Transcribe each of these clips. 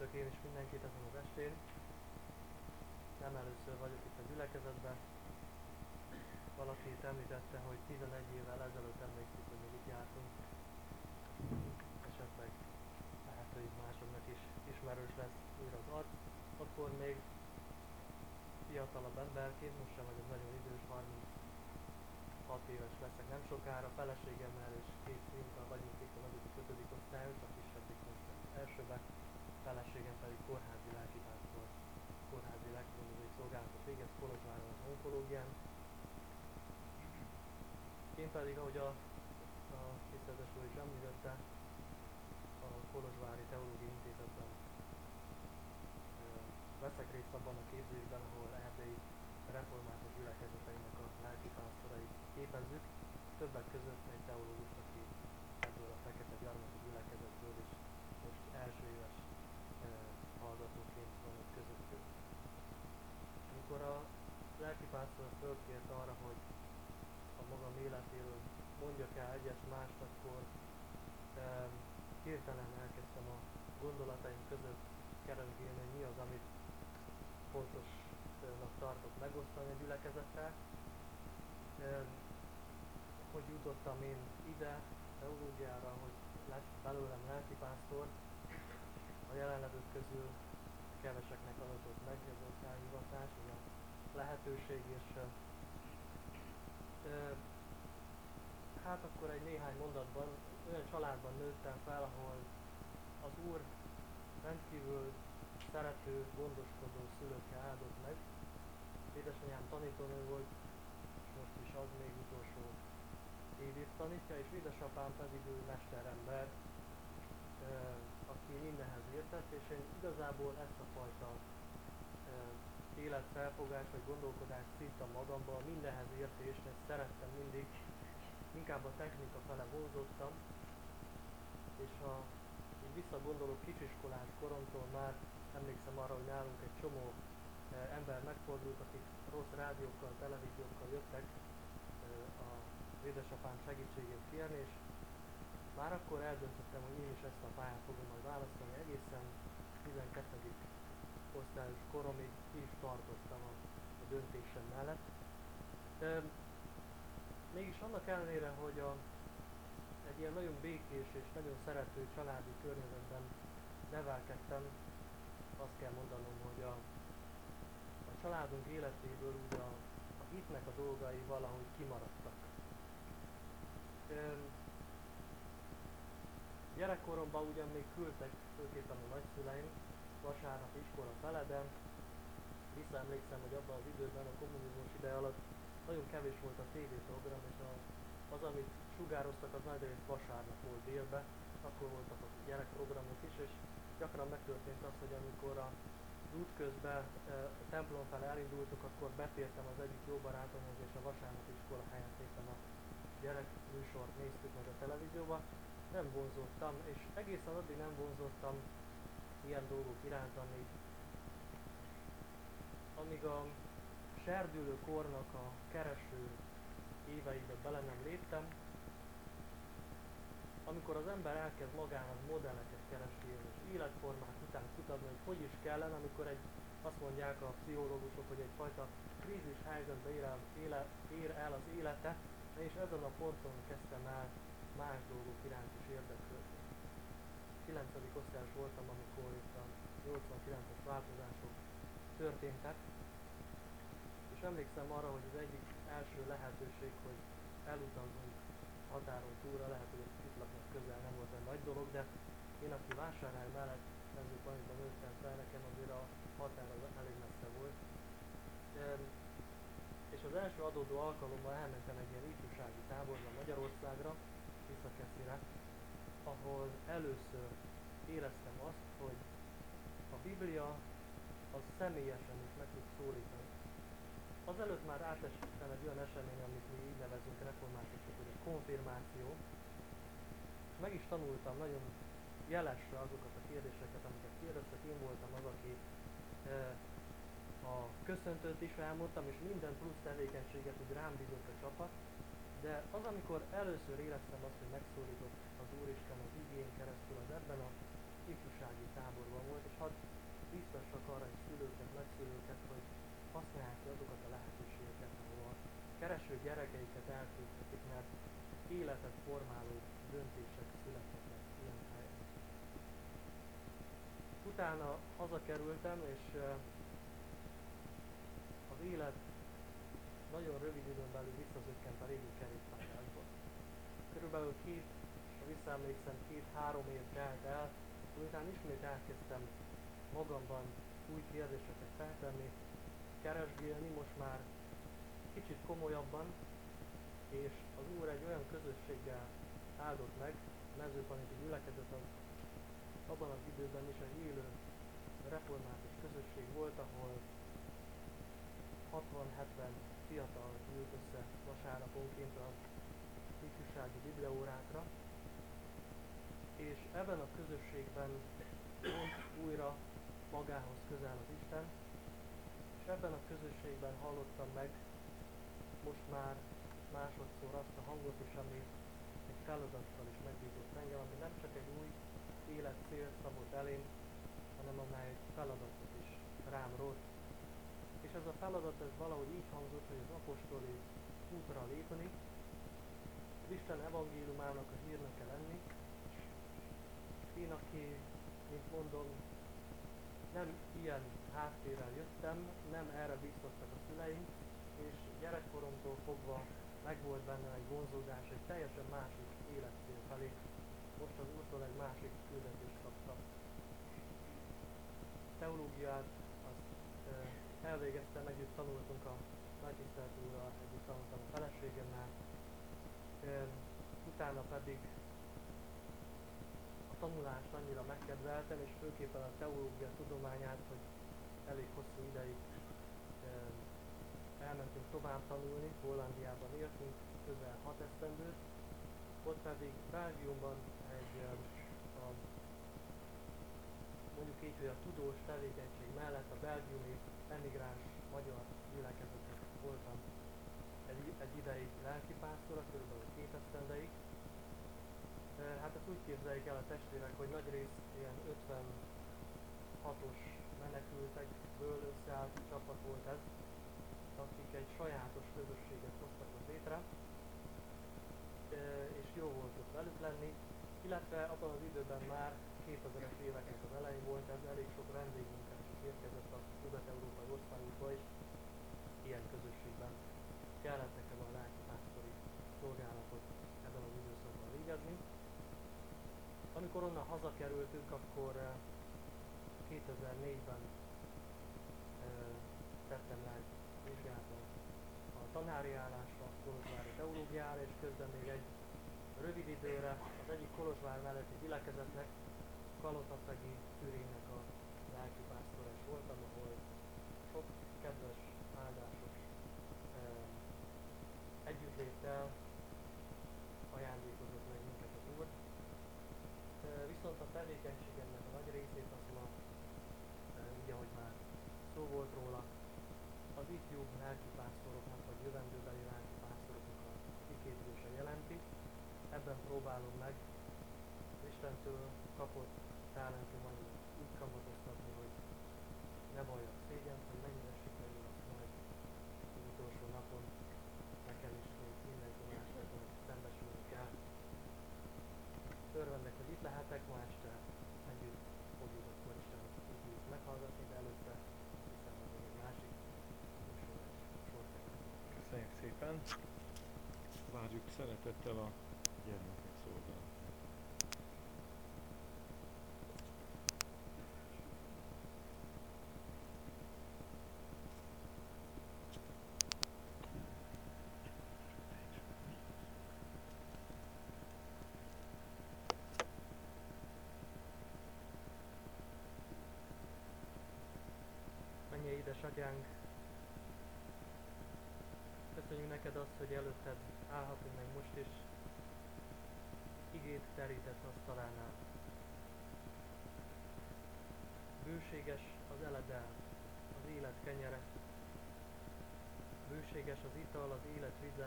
Köszöntök én is mindenkit ezen az estén. Nem először vagyok itt a gyülekezetben. Valaki itt említette, hogy 11 évvel ezelőtt emlékszik, hogy még itt jártunk. Esetleg lehet, hogy másoknak is ismerős lesz újra az arc. Akkor még fiatalabb emberként, most sem vagyok nagyon idős, 36 éves leszek nem sokára. Feleségemmel és 2 fiunkkal vagyunk itt a nagyobbik 5. osztályos, a kisebbik most az elsőbe. Feleségem pedig kórházi lelkipásztor, kórházi lektorozói szolgálatot végez Kolozsváron az onkológián. Én pedig, ahogy a tiszteletes úr is említette, a Kolozsvári Teológiai Intézetben veszek részt abban a képzésben, ahol erdélyi református gyülekezeteinek a lelkipásztorait képezzük. Többek között egy teológust, aki ebből a Fekete Gyarmati gyülekezetből is most első éves hallgatóként van ott közöttük. Amikor a lelkipásztor fölkért arra, hogy a magam életéről mondjak el egyes mást, akkor hirtelen elkezdtem a gondolataim között keresgélni, hogy mi az, amit fontosnak tartok megosztani a gyülekezettel. Hogy jutottam én ide, teológiára, hogy lett belőlem lelkipásztor. A jelenlevők közül keveseknek adatott meg ez az elhivatás, ez a lehetőség, és hát akkor egy néhány mondatban olyan családban nőttem fel, ahol az Úr rendkívül szerető, gondoskodó szülőkkel áldott meg. Édesanyám tanítónő volt, és most is az még utolsó évig tanítja, és édesapám pedig ő mesterember, aki mindenhez értett, és én igazából ezt a fajta életfelfogást vagy gondolkodást szívtam magamban, mindenhez értést, ezt szerettem mindig, inkább a technika fele vonzottam, és ha így visszagondolok kisiskolás koromtól már emlékszem arra, hogy nálunk egy csomó ember megfordult, akik rossz rádiókkal, televíziókkal jöttek az édesapám segítségét kérni, és már akkor eldöntöttem, hogy én is ezt a pályát fogom majd választani, egészen 12. osztályos koromig ki is tartottam a döntésem mellett. Mégis annak ellenére, hogy egy ilyen nagyon békés és nagyon szerető családi környezetben nevelkedtem, azt kell mondanom, hogy a családunk életéből ugye a hitnek a dolgai valahogy kimaradtak. Gyerekkoromban ugyan még küldtek főképpen a nagyszüleim vasárnapi iskola fele, de visszaemlékszem, hogy abban az időben, a kommunizmus ideje alatt nagyon kevés volt a tévéprogram, és az, amit sugároztak, az nagy részt vasárnap volt délbe, akkor voltak a gyerekprogramok is, és gyakran megtörtént az, hogy amikor az út közben a templom felé elindultuk, akkor betértem az egyik jó barátomhoz, és a vasárnapi iskola helyett éppen a gyerekműsort néztük meg a televízióban. Nem vonzottam, és egészen addig nem vonzottam ilyen dolgok iránt, amíg a serdülő kornak a kereső éveibe bele nem léptem, amikor az ember elkezd magának modelleket keresni, és életformák után kutatni, hogy is kellene, amikor azt mondják a pszichológusok, hogy egyfajta krízis helyzetbe ér el az élete, és ezen a ponton kezdtem el más dolgok iránt is érdeklődni. 9. osztályos voltam, amikor itt a 89-es változások történtek, és emlékszem arra, hogy az egyik első lehetőség, hogy elutazzunk határon túlra, lehet, hogy ez Kislaknak közel nem volt egy nagy dolog, de én, aki Vásárhely mellett Mezőkanyagban nőttem fel, nekem azért a határ az elég messze volt. És az első adódó alkalommal elmentem egy ilyen ifjúsági táborba Magyarországra, Visszakeszire, ahol először éreztem azt, hogy a Biblia az személyesen is meg tud szólítani. Azelőtt már átestem egy olyan esemény, amit mi így nevezünk reformátusok, hogy a konfirmáció, és meg is tanultam nagyon jelesre azokat a kérdéseket, amiket kérdeztek. Én voltam az, aki a köszöntőt is elmondtam, és minden plusz tevékenységet úgy rám bízott a csapat, de amikor először éreztem azt, hogy megszólított az Úristen az igén keresztül, az ebben a ifjúsági táborban volt, és hadd biztassak arra is szülőket, nagyszülőket, hogy használják ki azokat a lehetőségeket, ahol a kereső gyerekeiket elküldhetik, mert életet formáló döntések születhetnek ilyen helyen. Utána hazakerültem, és az élet nagyon rövid időn belül visszazökkent a régi kerékpárásba. Körülbelül ha visszaemlékszem, 2-3 év telt el, miután ismét elkezdtem magamban új kérdéseket feltenni, keresgélni, most már kicsit komolyabban, és az Úr egy olyan közösséggel áldott meg, a mezőtaníti gyülekezet az abban az időben is egy élő református közösség volt, ahol 60-70 fiatal ült össze vasárnaponként az ifjúsági bibliaórákra, és ebben a közösségben vont újra magához közel az Isten, és ebben a közösségben hallottam meg most már másodszor azt a hangot is, ami egy feladattal is megbízott engem, ami nem csak egy új életcél szabott elém, hanem amely egy feladatot is rám rótt. És ez a feladat ez valahogy így hangzott, hogy az apostoli útra lépni, az Isten evangéliumának a hírnek kell lenni. Én, aki, mint mondom, nem ilyen háttérrel jöttem, nem erre bíztattak a szüleim, és gyerekkoromtól fogva megvolt bennem egy vonzódás, egy teljesen másik életcél felé. Most az Úrtól egy másik küldetést kaptam. Teológiát azt elvégeztem, együtt tanultunk a Nagytisztelt Úrral, együtt tanultam a feleségemmel, utána pedig a tanulást annyira megkedveltem, és főképpen a teológia tudományát, hogy elég hosszú ideig elmentünk tovább tanulni, Hollandiában éltünk, közel 6 esztendőt, ott pedig Belgiumban mondjuk így, hogy a tudós tevékenység mellett a belgiumi emigráns magyar gyülekezetek voltam egy ideig lelkipásztora, kb. 2 esztendeig. Hát ezt úgy képzeljük el a testvérek, hogy nagy rész ilyen 56-os menekültekből összeállt csapat volt ez, akik egy sajátos közösséget hoztak ott létre, és jó volt ott velük lenni, illetve abban az időben már 2000-es éveknek az elején volt ez, elég sok vendégmunkás is érkezett a nyugat-európai országokba is, ilyen közösségben kellett nekem a lelkipásztori szolgálatot ebben az időszakban végezni. Amikor onnan hazakerültünk, akkor 2004-ben tettem le egy vizsgálatot a tanári állásra, a kolozsvári teológiára, és közben még egy rövid időre az egyik Kolozsvár melletti gyülekezetnek, Kalotaszegi Türének a lelkipásztora is voltam, ahol sok kedves, áldásos együttléttel ajándékozott meg minket az Úr. Viszont a tevékenységemnek a nagy részét azt ma, így ahogy már szó volt róla, az ifjú lelkipásztoroknak, vagy jövendőbeli lelkipásztoroknak a kiképzése jelenti. Ebben próbálom meg Istentől kapott talentumaimat úgy kamatoztatni, hogy ne valljak szégyent, hogy mennyire sikerül, azt majd az utolsó napon nekem is, mint mindenki másnak, hogy szembesülni kell. Örvendek, hogy itt lehetek ma este, együtt fogjuk akkor Isten igét meghallgatni, de előtte hiszem, hogy egy másik műsorra is sor kerül. Köszönjük szépen! Várjuk szeretettel a gyermekek szolgálatát. Mennyei édesatyánk, köszönjük neked azt, hogy előtted állhatunk meg most is, igét terített asztalánál. Bőséges az eledel, az élet kenyere, bőséges az ital, az élet vize,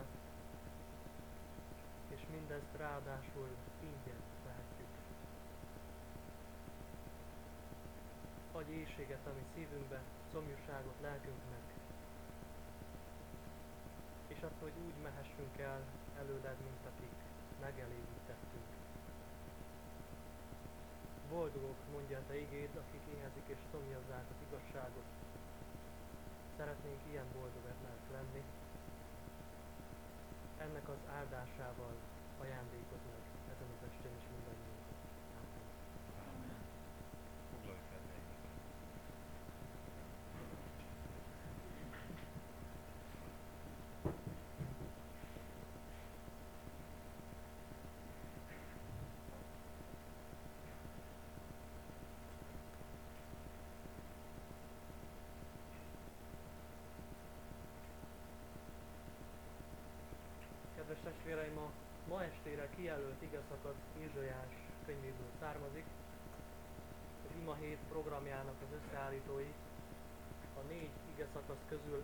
és mindezt ráadásul ingyen vehetjük. adj éhséget a mi szívünkbe, szomjúságot lelkünknek, és azt, hogy úgy mehessünk el előled, mint akik megelégítettünk. Boldogok, mondja te igéd, akik éhezik és szomjazzák az igazságot. Szeretnénk ilyen boldog emberek lenni. Ennek az áldásával ajándékod meg ezen az estén is mindannyiunkat. Ámen. Ámen. Foglalj fel helyeket. Kedves testvéreim, a ma estére kijelölt igeszakasz Ézsaiás könyvéből származik. Az Ima hét programjának az összeállítói a 4 igeszakasz közül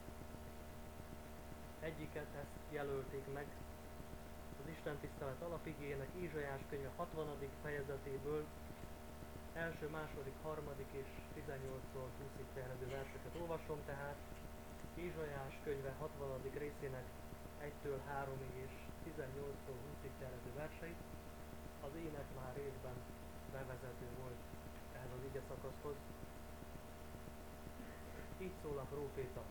egyiket, ezt jelölték meg az Isten tisztelet alapigének, Ézsaiás könyve 60. fejezetéből első, második, harmadik és 18-tól 20-ig terjedő verseket olvasom, tehát Ézsaiás könyve 60. részének 1-től 3-ig és 18-tól 20-ig terjedő verseit. Az ének már részben bevezető volt ehhez az ige szakaszhoz. Így szól a próféta.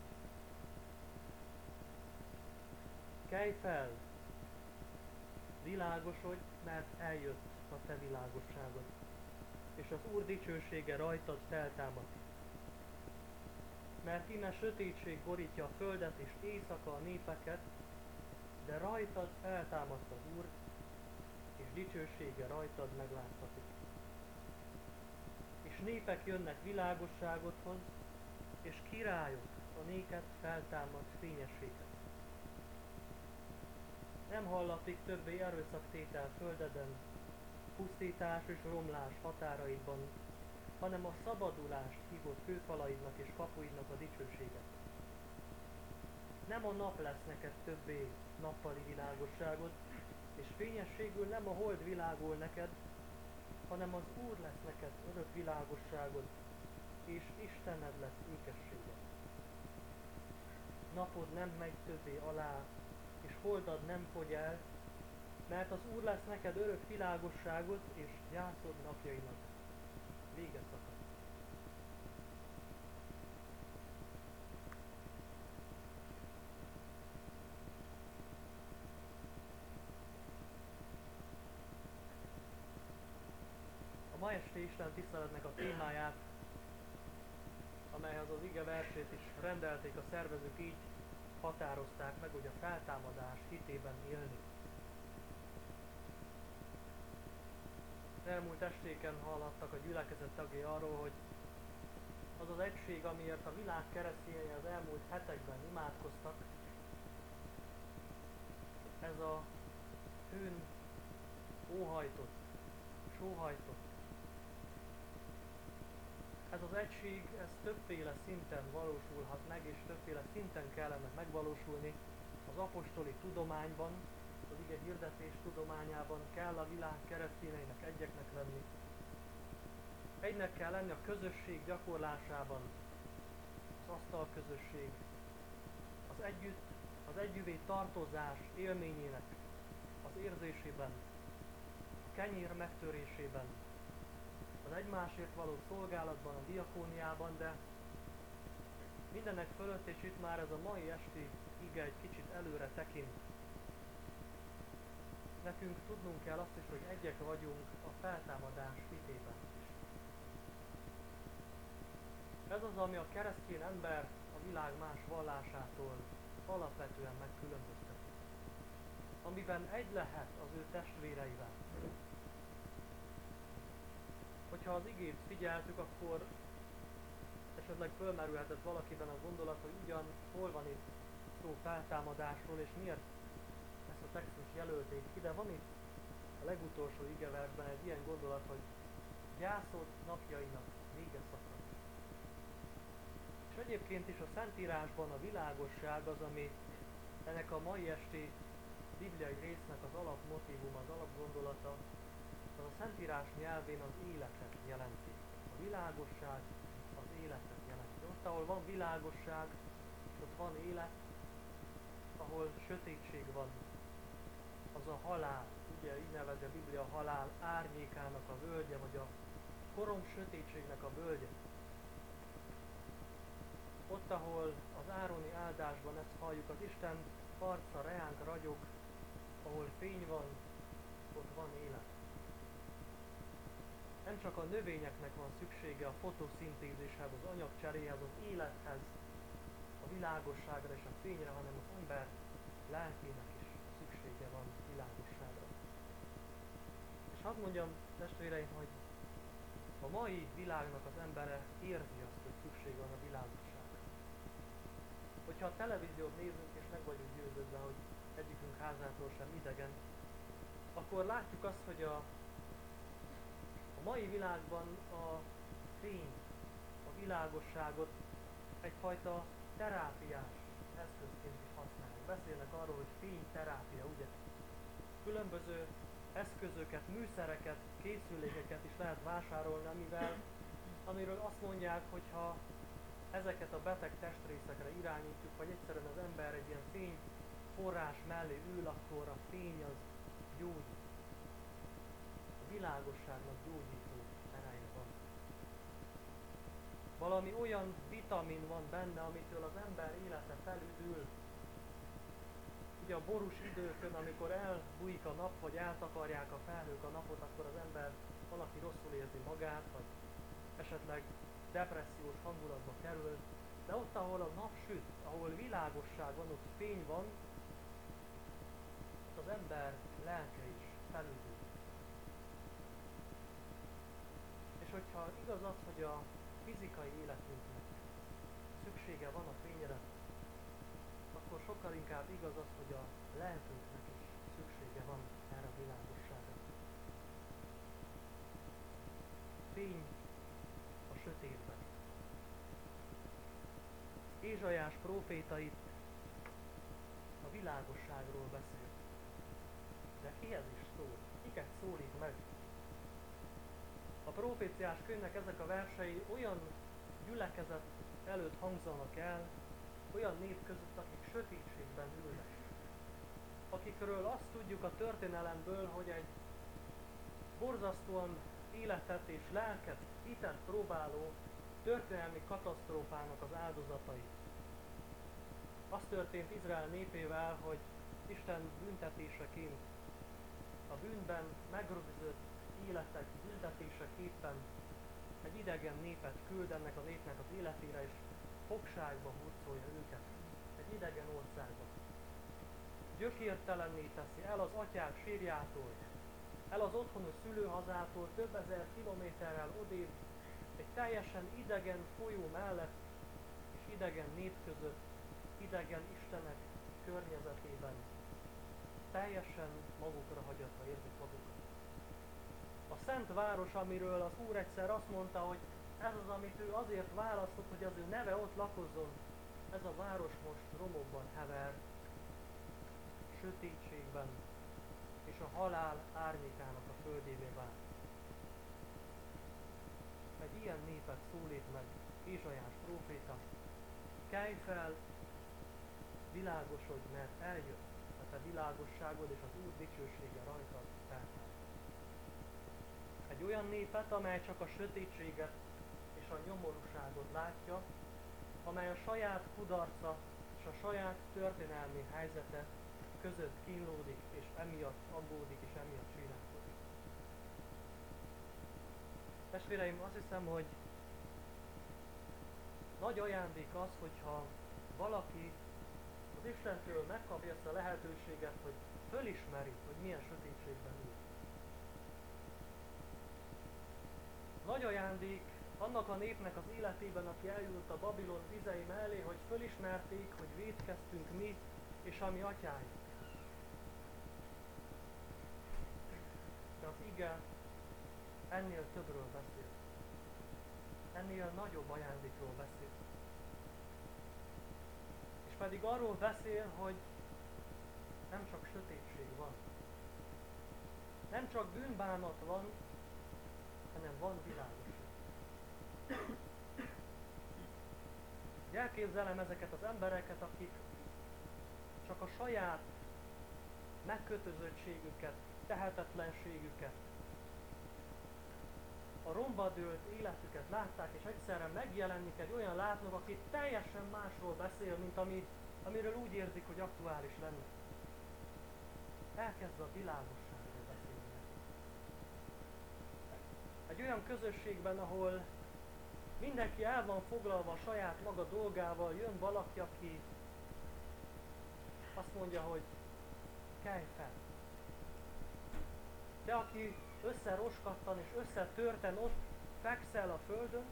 Kelj fel! Világosodj, mert eljött a te világosságod, és az Úr dicsősége rajtad feltámad. Mert íme sötétség borítja a földet és éjszaka a népeket, de rajtad feltámadt az Úr, és dicsősége rajtad meglátszatik. És népek jönnek világosságodhoz, és királyok a néked feltámad fényességet. Nem hallatik többé erőszaktétel földeden, pusztítás és romlás határaidban, hanem a szabadulást hívott kőfalaidnak és kapuidnak a dicsőséget. Nem a nap lesz neked többé nappali világosságod, és fényességül nem a hold világol neked, hanem az Úr lesz neked örök világosságod, és Istened lesz ékességed. Napod nem megy többé alá, és holdad nem fogy el, mert az Úr lesz neked örök világosságod, és gyászod napjainak vége szakad. A ma esti Isten tiszteletnek a témáját, amelyhez az ige versét is rendelték a szervezők, így határozták meg, hogy a feltámadás hitében élni. Az elmúlt estéken hallhattak a gyülekezet tagjai arról, hogy az az egység, amiért a világ keresztényei az elmúlt hetekben imádkoztak, ez a hőn óhajtott, sóhajtott. Ez az egység, ez többféle szinten valósulhat meg, és többféle szinten kellene megvalósulni. Az apostoli tudományban, az ige hirdetés tudományában kell a világ keresztényeinek egyeknek lenni. Egynek kell lenni a közösség gyakorlásában, az asztalközösség, az együvé tartozás élményének az érzésében, a kenyér megtörésében, az egymásért való szolgálatban, a diakóniában, de mindenek fölött, és itt már ez a mai esti ige egy kicsit előre tekint. Nekünk tudnunk kell azt is, hogy egyek vagyunk a feltámadás hitében is. Ez az, ami a keresztény ember a világ más vallásától alapvetően megkülönböztet. Amiben egy lehet az ő testvéreivel. Hogyha az igét figyeltük, akkor esetleg fölmerülhetett valakiben a gondolat, hogy ugyan hol van itt szó feltámadásról, és miért ezt a textust jelölték ki, de van itt a legutolsó igeversben egy ilyen gondolat, hogy gyászod napjainak vége szakad. És egyébként is a Szentírásban a világosság az, ami ennek a mai esti bibliai résznek az alapmotívum, az alapgondolata, az a Szentírás nyelvén az életet jelenti. Az A világosság az életet jelenti. Ott, ahol van világosság, és ott van élet, ahol sötétség van, az a halál, ugye így nevezi a Biblia halál árnyékának a völgye, vagy a korom sötétségnek a völgye. Ott, ahol az ároni áldásban ezt halljuk, az Isten arca reánk ragyog, ahol fény van, ott van élet. Nem csak a növényeknek van szüksége a fotoszintézishez, az anyagcseréhez, az élethez, a világosságra és a fényre, hanem az ember lelkének is szüksége van világosságra. És hadd mondjam, testvéreim, hogy a mai világnak az embere érzi azt, hogy szükség van a világosságra. Hogyha a televíziót nézünk, és meg vagyunk győződve, hogy egyikünk házától sem idegen, akkor látjuk azt, hogy a mai világban a fény, a világosságot egyfajta terápiás eszközként is használják. Beszélnek arról, hogy fényterápia, ugye? Különböző eszközöket, műszereket, készülékeket is lehet vásárolni, amiről azt mondják, hogy ha ezeket a beteg testrészekre irányítjuk, vagy egyszerűen az ember egy ilyen fényforrás mellé ül, akkor a fény az gyógyít. A világosságnak gyógyító ereje van. Valami olyan vitamin van benne, amitől az ember élete felüdül. Ugye a borús időkön, amikor elbújik a nap, vagy eltakarják a felhők a napot, akkor az ember valaki rosszul érzi magát, vagy esetleg depressziós hangulatba kerül. De ott, ahol a nap süt, ahol világosság van, ott fény van, ott az ember lelke is felüdül. És hogyha igaz az, hogy a fizikai életünknek szüksége van a fényre, akkor sokkal inkább igaz az, hogy a lelkünknek is szüksége van erre a világosságra. Fény a sötétben. Ézsaiás próféta itt a világosságról beszél. De kihez is szól? Kiket szólít meg? A proféciás könyvnek ezek a versei olyan gyülekezet előtt hangzanak el, olyan nép között, akik sötétségben ülnek. Akikről azt tudjuk a történelemből, hogy egy borzasztóan életet és lelket, hitet próbáló történelmi katasztrófának az áldozatai. Az történt Izrael népével, hogy Isten büntetéseként a bűnben megrögzött életek büntetéseképpen egy idegen népet küld ennek a népnek az életére, és fogságba hurcolja őket, egy idegen országba. Gyökértelenné teszi el az atyák sírjától, el az otthoni szülőhazától, több ezer kilométerrel odébb, egy teljesen idegen folyó mellett, és idegen nép között, idegen istenek környezetében, teljesen magukra hagyatva érzik magukat. A szent város, amiről az Úr egyszer azt mondta, hogy ez az, amit ő azért választott, hogy az ő neve ott lakozzon, ez a város most romokban hever, sötétségben, és a halál árnyékának a földjévé vált. Egy ilyen népet szólít meg Ézsaiás próféta: kelj fel, világosodj, mert eljött a te világosságod, és az Úr dicsősége rajtad feltámad. Egy olyan népet, amely csak a sötétséget és a nyomorúságot látja, amely a saját kudarca és a saját történelmi helyzete között kínlódik, és emiatt aggódik, és emiatt sírálkodik. Testvéreim, azt hiszem, hogy nagy ajándék az, hogyha valaki az Istentől megkapja ezt a lehetőséget, hogy fölismeri, hogy milyen sötétségben ül. Nagy ajándék annak a népnek az életében, aki eljut a Babilon vizei mellé, hogy fölismerték, hogy vétkeztünk mi és a mi atyáink. De az ige ennél többről beszél. Ennél nagyobb ajándékról beszél. És pedig arról beszél, hogy nem csak sötétség van. Nem csak bűnbánat van, hanem van világosság. Elképzelem ezeket az embereket, akik csak a saját megkötözöttségüket, tehetetlenségüket, a romba dőlt életüket látták, és egyszerre megjelenik egy olyan látnok, aki teljesen másról beszél, mint amiről úgy érzik, hogy aktuális lenne. Elkezd a világosságról beszélni. Egy olyan közösségben, ahol mindenki el van foglalva a saját maga dolgával, jön valaki, aki azt mondja, hogy kelj fel. Te, aki összeroskattan és összetörten ott fekszel a földön,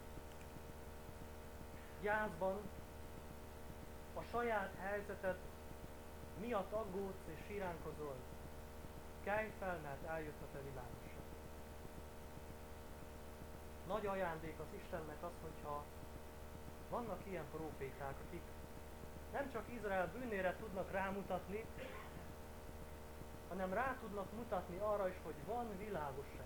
gyászban, a saját helyzeted miatt aggódsz és síránkozol, kelj fel, mert eljött a te világosság. Nagy ajándék az Istennek az, hogyha vannak ilyen próféták, akik nem csak Izrael bűnére tudnak rámutatni, hanem rá tudnak mutatni arra is, hogy van világosság.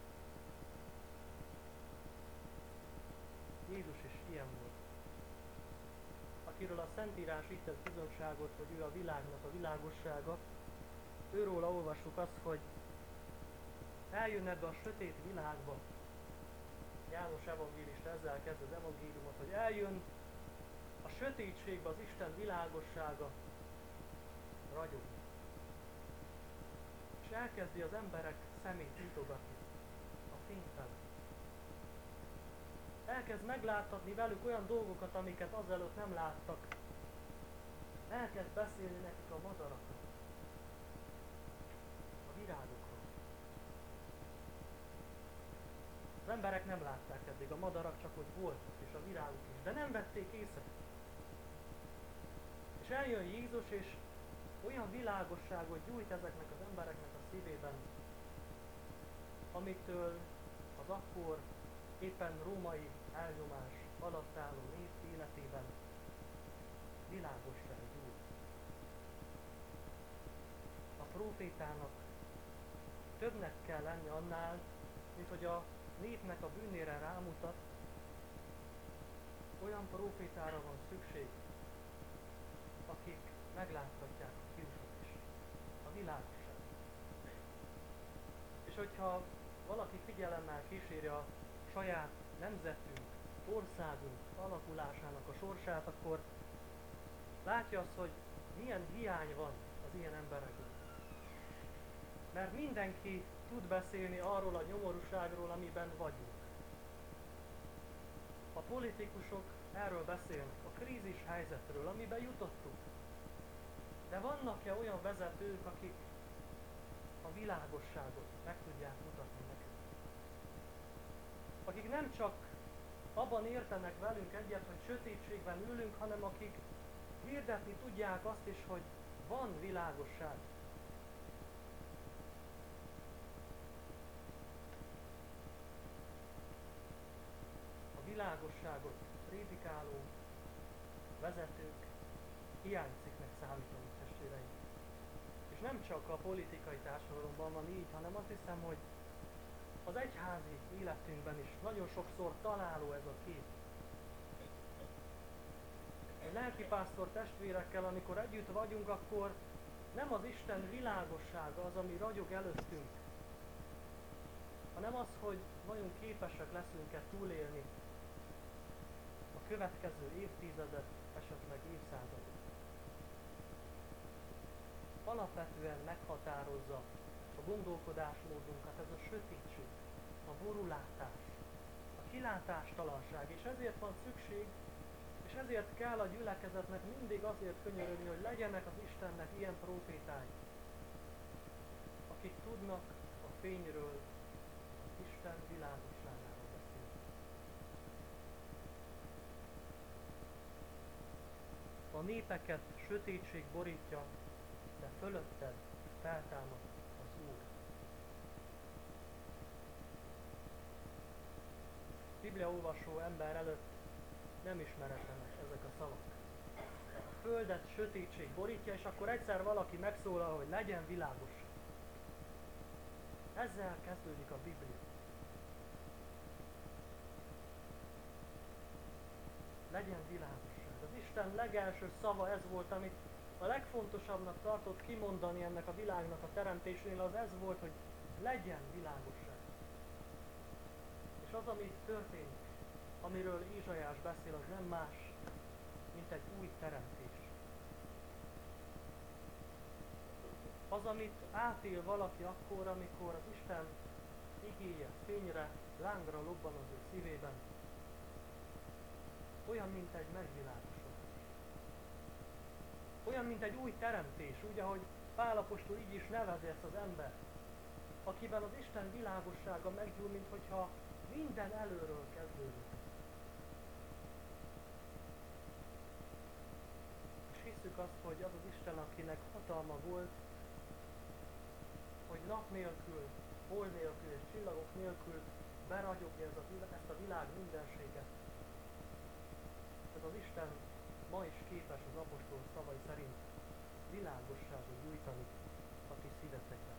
Jézus is ilyen volt, akiről a Szentírás így tesz bizonyságot, hogy ő a világnak a világossága. Őróla olvassuk azt, hogy eljön ebbe a sötét világba. János evangélista ezzel kezd az evangéliumot, hogy eljön a sötétségbe az Isten világossága ragyogni. És elkezdi az emberek szemét nyitogatni a fény felé. Elkezd megláttatni velük olyan dolgokat, amiket azelőtt nem láttak. Elkezd beszélni nekik a madarakról, a virágokról. Az emberek nem látták eddig, a madarak csak ott voltak, és a virágok is, de nem vették észre. És eljön Jézus, és olyan világosságot gyújt ezeknek az embereknek a szívében, amitől az akkor éppen római elnyomás alatt álló nép életében világosság gyújt. A prófétának többnek kell lenni annál, mint hogy a népnek a bűnére rámutat. Olyan prófétára van szükség, akik megláthatják a kiutat is, a világosság. És hogyha valaki figyelemmel kíséri a saját nemzetünk, országunk alakulásának a sorsát, akkor látja azt, hogy milyen hiány van az ilyen emberekben. Mert mindenki tud beszélni arról a nyomorúságról, amiben vagyunk. A politikusok erről beszélnek, a krízis helyzetről, amiben jutottunk. De vannak-e olyan vezetők, akik a világosságot meg tudják mutatni nekünk? Akik nem csak abban értenek velünk egyet, hogy sötétségben ülünk, hanem akik hirdetni tudják azt is, hogy van világosság. A világosságot prédikáló vezetők hiányciknek számítanak, testvéreim. És nem csak a politikai társadalomban van így, hanem azt hiszem, hogy az egyházi életünkben is nagyon sokszor találó ez a kép. A lelkipásztor testvérekkel, amikor együtt vagyunk, akkor nem az Isten világossága az, ami ragyog előttünk, hanem az, hogy nagyon képesek leszünk-e túlélni a következő évtizedet, esetleg évszázadot. Alapvetően meghatározza a gondolkodásmódunkat ez a sötétség, a borulátás, a kilátástalanság, és ezért van szükség, és ezért kell a gyülekezetnek mindig azért könyörögni, hogy legyenek az Istennek ilyen prófétái, akik tudnak a fényről, az Isten világosságáról beszélni. A népeket sötétség borítja, de fölötted feltámad az Úr. Bibliaolvasó ember előtt nem ismeretlenek ezek a szavak. A földet sötétség borítja, és akkor egyszer valaki megszólal, hogy legyen világos. Ezzel kezdődik a Biblia. legyen világosság. Az Isten legelső szava ez volt, amit a legfontosabbnak tartott kimondani ennek a világnak a teremtésénél, az ez volt, hogy legyen világosság. És az, ami történik, amiről Ézsaiás beszél, az nem más, mint egy új teremtés. Az, amit átél valaki akkor, amikor az Isten igéje fényre, lángra lobban az ő szívében, olyan, mint egy megvilágosodás. Olyan, mint egy új teremtés, úgy, ahogy Pál apostol így is nevezi ezt az embert, akiben az Isten világossága meggyúl, minthogyha minden előről kezdődik. És hisszük azt, hogy az az Isten, akinek hatalma volt, hogy nap nélkül, hold nélkül és csillagok nélkül beragyogja ezt a világ mindenséget. Ez az Isten ma is képes az apostol szavai szerint világosságot gyújtani a ti szívetekben.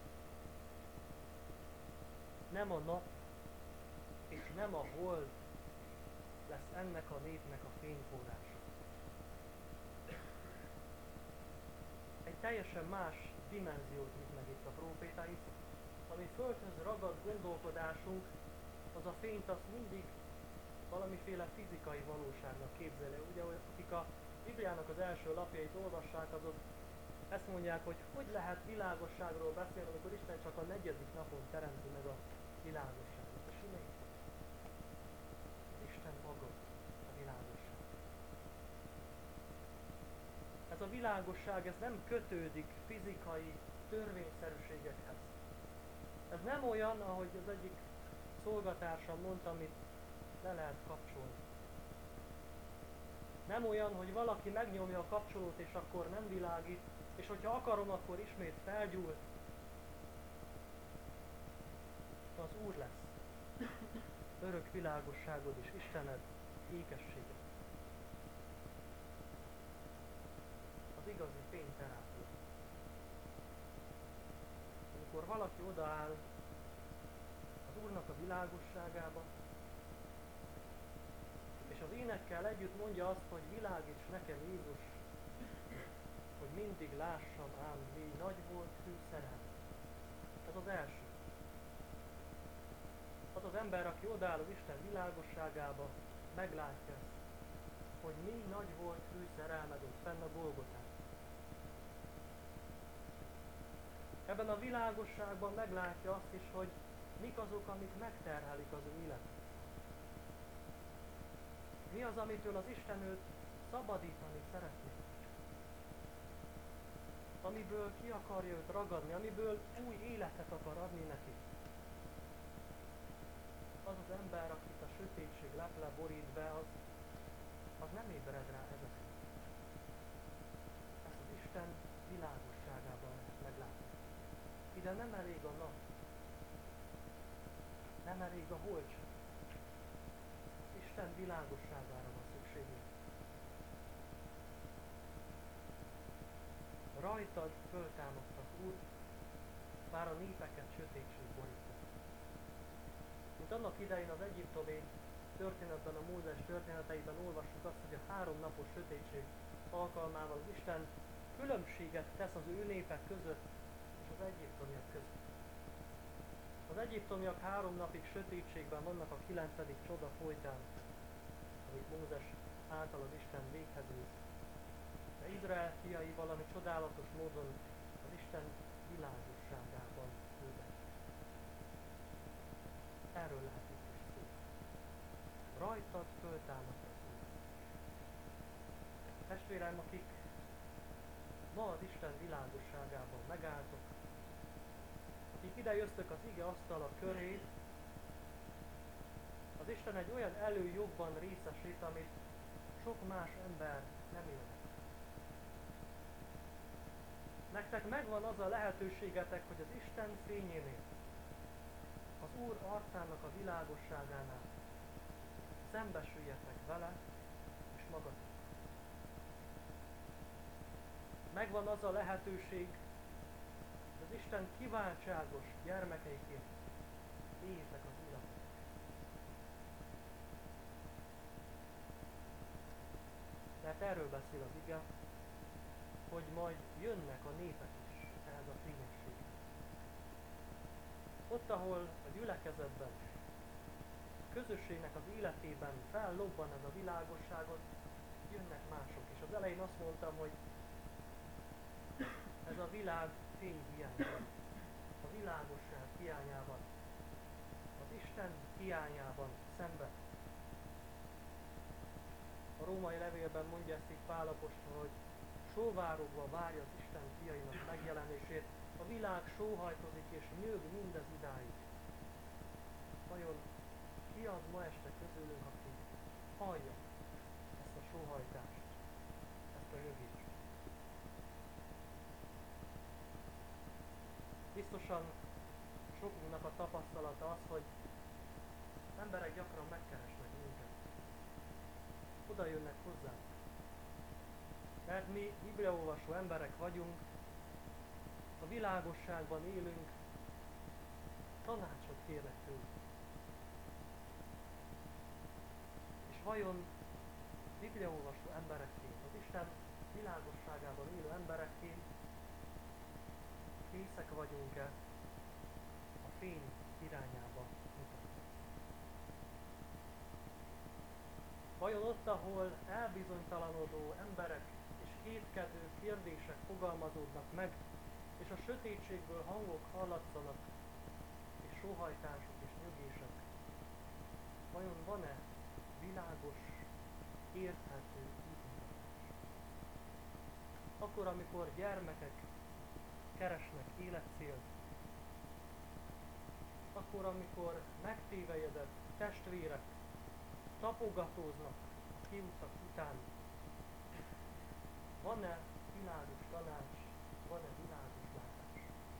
Nem a nap és nem a hold lesz ennek a népnek a fényforrása. Egy teljesen más dimenziót nyit meg itt a próféta, hisz ami földhöz ragad gondolkodásunk, az a fényt azt mindig valamiféle fizikai valóságnak képzeli. Ugye, akik a Bibliának az első lapjait olvassák, azok ezt mondják, hogy lehet világosságról beszélni, amikor Isten csak a 4. napon teremti meg a világosságot. És innen Isten maga a világosság. Ez a világosság, ez nem kötődik fizikai törvényszerűségekhez. Ez nem olyan, ahogy az egyik szolgatársam mondta, amit le lehet kapcsolni. Nem olyan, hogy valaki megnyomja a kapcsolót, és akkor nem világít, és hogyha akarom, akkor ismét felgyúl. Az Úr lesz. Örök világosságod és Istened ékessége. Az igazi fényterápia. Amikor valaki odaáll az Úrnak a világosságába, és az énekkel együtt mondja azt, hogy világíts nekem Jézus, hogy mindig lássam ám, mi nagy volt hű szerelem. Ez az első. Az az ember, aki odáll az Isten világosságába, meglátja ezt, hogy mi nagy volt hű szerelmed ott fenn a Golgotán. Ebben a világosságban meglátja azt is, hogy mik azok, amik megterhelik az ő életet. Mi az, amitől az Isten őt szabadítani szeretné. Amiből ki akarja őt ragadni, amiből új életet akar adni neki. Az az ember, akit a sötétség leple borít be, az nem ébred rá ezekre. Ezt az Isten világosságában lehet meglátni. Ide nem elég a nap, nem elég a hold sem. Isten világosságára van szükségünk. Rajtad föltámadtak, Úr, bár a népeket sötétség borítja. Mint annak idején az egyiptomi történetben, a Mózes történeteiben olvassuk azt, hogy a 3 napos sötétség alkalmával az Isten különbséget tesz az ő népek között és az egyiptomiak között. Az egyiptomiak 3 napig sötétségben vannak a 9. csoda folytán, amit Mózes által az Isten véghez visz. De Izrael fiai valami csodálatos módon az Isten világosságában ülnek. Erről lehet itt is szó. Rajtad föltámadt az Úr. Testvéreim, akik ma az Isten világosságában megálltok, akik idejöztök az ige asztala köré, az Isten egy olyan előjogban részesít, amit sok más ember nem él. Nektek megvan az a lehetőségetek, hogy az Isten fényénél, az Úr arcának a világosságánál szembesüljetek vele és magatok. Megvan az a lehetőség, hogy az Isten kiváltságos gyermekeiként éljétek az életet. Mert erről beszél az ige, hogy majd jönnek a népek is ehhez a fényességhez. Ott, ahol a gyülekezetben, a közösségnek az életében fellobban ez a világosságot, jönnek mások. És az elején azt mondtam, hogy ez a világ fény hiányában, a világosság hiányában, az Isten hiányában szenved. A római levélben mondja ezt így Pál apostol, hogy sóvárogva várja az Isten fiainak megjelenését, a világ sóhajtozik és nyög mindez idáig. Vajon ki az ma este közülünk, aki hallja ezt a sóhajtást, ezt a nyögést? Biztosan sokunknak a tapasztalata az, hogy emberek gyakran megkeresnek minket. Oda jönnek hozzánk. Mert mi bibliaolvasó emberek vagyunk, a világosságban élünk, tanácsot kérnek tőlünk. És vajon bibliaolvasó emberekként, az Isten világosságában élő emberekként készek vagyunk-e a fény irányába mutatni? Vajon ott, ahol elbizonytalanodó emberek és kétkedő kérdések fogalmazódnak meg, és a sötétségből hangok hallatszanak, és sóhajtások és nyögések, vajon van-e világos, érthető útmutatás? Akkor, amikor gyermekek keresnek életcélt, akkor, amikor megtévejedett testvérek tapogatóznak a kiutak után, van-e világos tanács, van-e világos látás?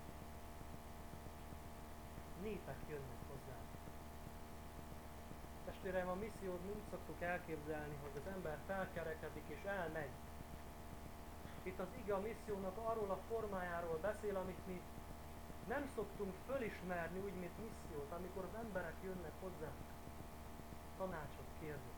Népek jönnek hozzá. Testvéreim, a missziót úgy szoktuk elképzelni, hogy az ember felkerekedik és elmegy. Itt az ige a missziónak arról a formájáról beszél, amit mi nem szoktunk fölismerni úgy, mint missziót, amikor az emberek jönnek hozzánk tanácsot kérni.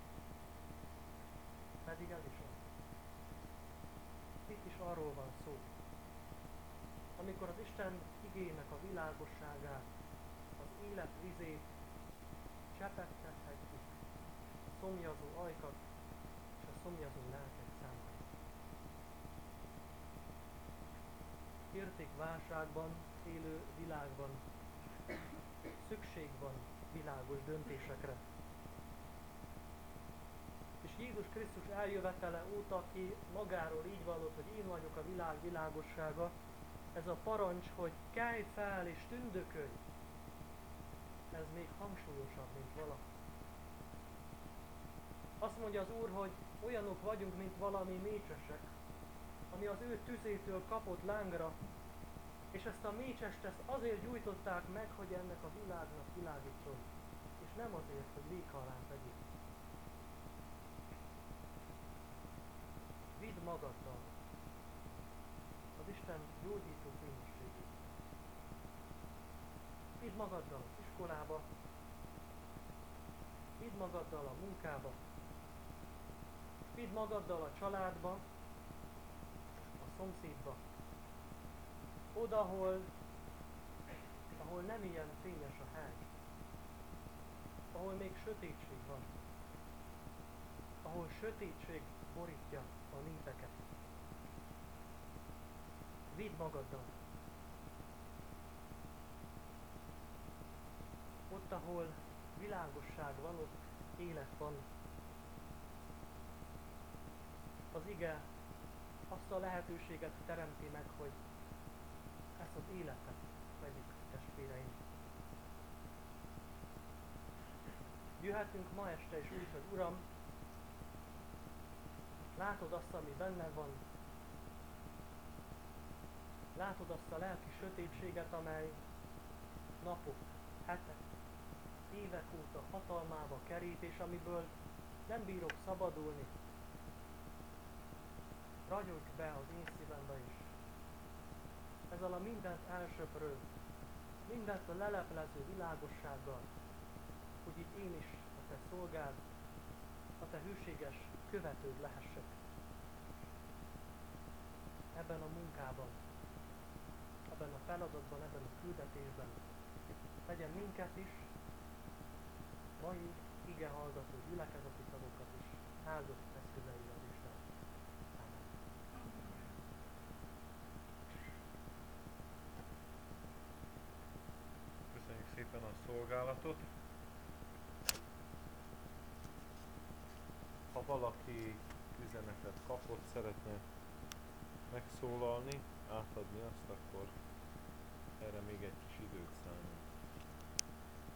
Pedig ez is az. Itt is arról van szó. Amikor az Isten igének a világosságát, az élet vizét csepegtethetjük a szomjazó ajkat és a szomjazó lelkek számára. Értékválságban élő világban szükség van világos döntésekre. És Jézus Krisztus eljövetele óta, aki magáról így vallott, hogy én vagyok a világ világossága, ez a parancs, hogy kelj fel és tündökölj, ez még hangsúlyosabb, mint valaha. Azt mondja az Úr, hogy olyanok vagyunk, mint valami mécsesek, ami az ő tüzétől kapott lángra, és ezt a mécsest azért gyújtották meg, hogy ennek a világnak világítson, és nem azért, hogy véka alá tegyék. Vidd magaddal az Isten gyógyító fényességét. Vidd magaddal az iskolába, vidd magaddal a munkába, vidd magaddal a családba, a szomszédba, oda, ahol nem ilyen fényes a hely, ahol még sötétség van, ahol sötétség borítja a népeket. Vidd magaddal. Ott, ahol világosság van, ott élet van. Az ige azt a lehetőséget teremti meg, hogy ezt az életet vegyük, testvéreim. Jöhetünk ma este is úgy, hogy Uram, látod azt, ami benne van, látod azt a lelki sötétséget, amely napok, hetek, évek óta hatalmába kerít, és amiből nem bírok szabadulni. Ragyogj be az én szívembe is. Ezzel a mindent elsöprő, mindent a leleplező világossággal, hogy itt én is a te szolgád, a te hűséges követőd lehessek. ebben a munkában, ebben a feladatban, ebben a küldetésben. Tegyen minket is, mai ige hallgató gyülekezeti tagokat is áldott eszközei az Isten. Amen. Köszönjük szépen a szolgálatot. Ha valaki üzenetet kapott, szeretne megszólalni, átadni azt, akkor erre még egy kis időt szánunk.